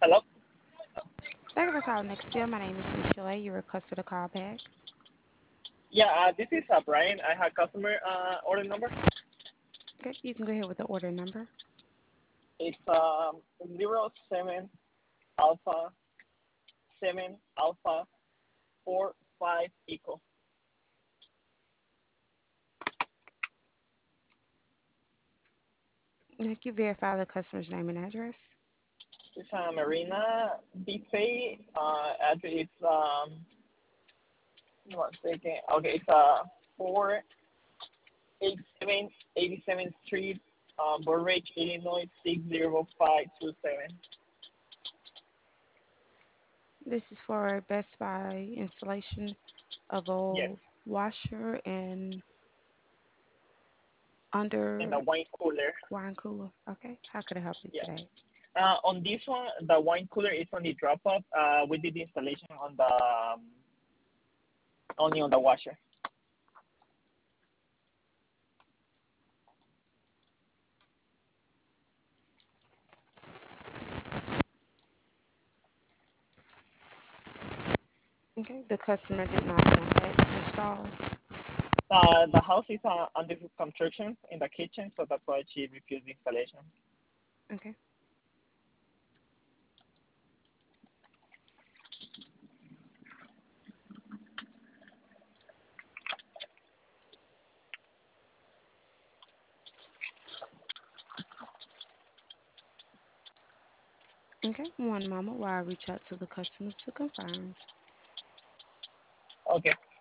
Hello? Thank you for calling Nextdoor. My name is Michelle. You requested a call back. Yeah, this is Brian. I have customer order number. Okay, you can go ahead with the order number. It's 07 Alpha 7 Alpha 4 5 Eco. Can you verify the customer's name and address? It's Marina Buffet. Address is 1 second. Okay, it's 487 87th Street, Burridge, Illinois 60527. This is for Best Buy installation of Yes, a washer and and the under wine cooler. wine cooler. Okay, how could I help you Yeah. today? On this one, the wine cooler is on the drop off. We did the installation on the only on the washer. Okay, the customer did not want that installed. The house is under construction in the kitchen, so that's why she refused the installation. Okay. Okay, one moment while I reach out to the customer to confirm. Okay.